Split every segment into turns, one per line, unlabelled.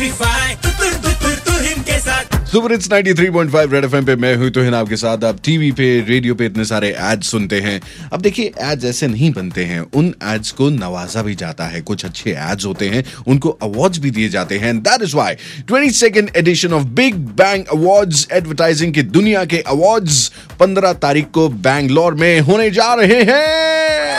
Super hits 93.5 red FM पे मैं हूं तुहिन आपके साथ। आप टीवी पे रेडियो पे इतने सारे एड्स सुनते हैं। अब देखिए, एड्स ऐसे नहीं बनते हैं, उन एड्स को नवाजा भी जाता है। कुछ अच्छे एड्स होते हैं, उनको अवार्ड्स भी दिए जाते हैं। That is why 22nd edition of Big Bang Awards, advertising की दुनिया के अवार्ड्स 15 तारीख को बैंगलोर में होने जा रहे हैं।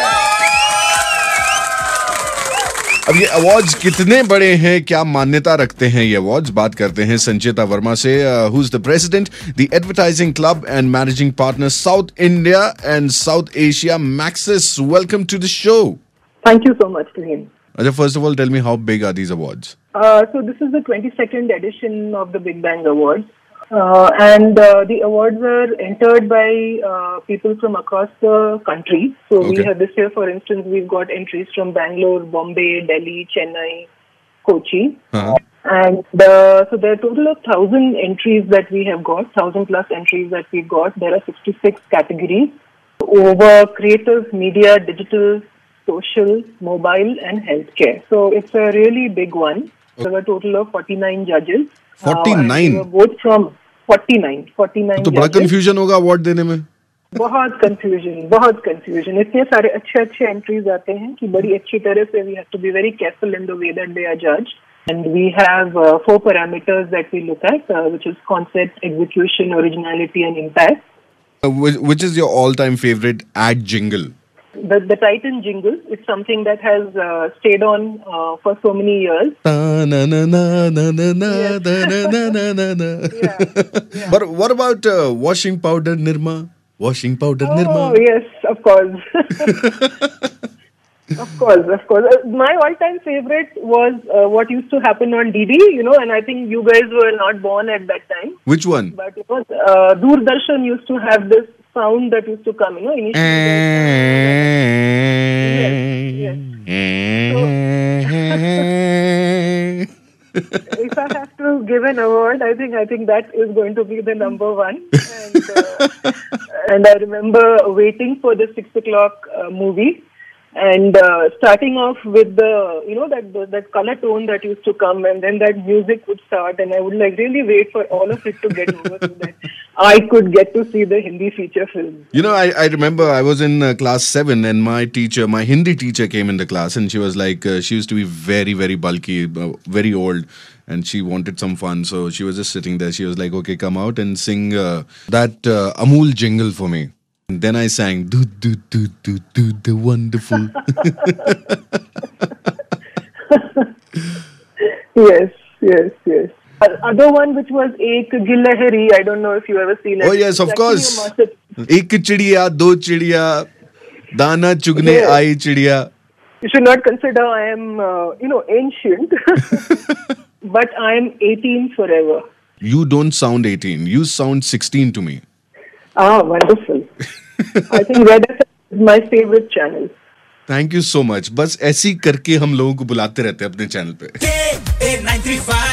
अब ये अवार्ड्स कितने बड़े हैं, क्या मान्यता रखते हैं ये अवार्ड्स, बात करते हैं संचिता वर्मा से, who is the president the advertising club and managing partner South India and South Asia Maxus. Welcome to the show.
Thank you so much, Tuhin.
First of all, tell me, how big are these awards?
So this is the 22nd edition of the Big Bang Awards. And the awards are entered by people from across the country. So
Okay.
we have this year, for instance, we've got entries from Bangalore, Bombay, Delhi, Chennai, Kochi.
Uh-huh.
And so there are a total of 1,000 entries that we have got, 1,000 plus entries that we've got. There are 66 categories over creative, media, digital, social, mobile and healthcare. So it's a really big one. There were a total of 49 judges.
49?
Both from 49
तो बड़ा
judges.
Confusion होगा award देने में।
बहुत confusion. इतने सारे अच्छे entries आते हैं कि बड़ी अच्छी तरह से we have to be very careful in the way that they are judged. And we have 4 parameters that we look at, which is concept, execution, originality and impact.
Which is your all-time favorite ad jingle?
The Titan jingle, it's something that has stayed on for so many years. Yeah.
But what about washing powder Nirma? Washing powder Nirma.
Oh, yes, of course. Of course. My all-time favorite was what used to happen on DD, and I think you guys were not born at that time.
Which one?
But it was Doordarshan used to have this sound that used to come, initially. Yes. So, if I have to give an award, I think that is going to be the number one. And I remember waiting for the 6 o'clock movie. And starting off with the that color tone that used to come, and then that music would start, and I would really wait for all of it to get over so that I could get to see the Hindi feature film.
I remember I was in class 7 and my Hindi teacher came in the class, and she was like, she used to be very, very bulky, very old, and she wanted some fun, so she was just sitting there. She was like, okay, come out and sing that Amul jingle for me. And then I sang, do, the wonderful.
Yes. Other one which was Ek Gillahari, I don't know if you ever seen it.
Oh yes, of course. Ek chidiya, do chidiya, dana chugne aayi chidiya.
You should not consider I am, ancient, but I am 18 forever.
You don't sound 18. You sound 16 to me.
Ah, wonderful. I think Red FM is my favorite channel.
Thank you so much. बस ऐसी करके हम लोगों को बुलाते रहते हैं अपने चैनल पे।